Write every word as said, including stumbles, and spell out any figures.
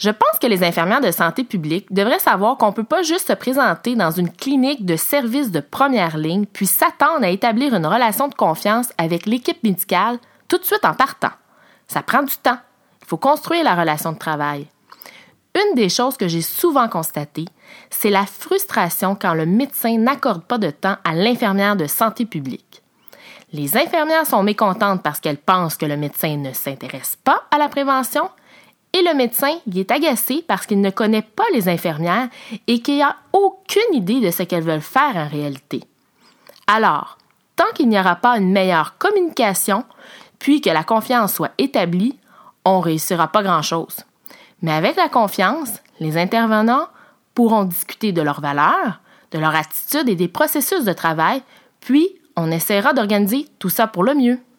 Je pense que les infirmières de santé publique devraient savoir qu'on ne peut pas juste se présenter dans une clinique de service de première ligne puis s'attendre à établir une relation de confiance avec l'équipe médicale tout de suite en partant. Ça prend du temps. Il faut construire la relation de travail. Une des choses que j'ai souvent constatées, c'est la frustration quand le médecin n'accorde pas de temps à l'infirmière de santé publique. Les infirmières sont mécontentes parce qu'elles pensent que le médecin ne s'intéresse pas à la prévention et le médecin y est agacé parce qu'il ne connaît pas les infirmières et qu'il n'a aucune idée de ce qu'elles veulent faire en réalité. Alors, tant qu'il n'y aura pas une meilleure communication, puis que la confiance soit établie, on ne réussira pas grand-chose. Mais avec la confiance, les intervenants pourront discuter de leurs valeurs, de leur attitude et des processus de travail, puis on essaiera d'organiser tout ça pour le mieux.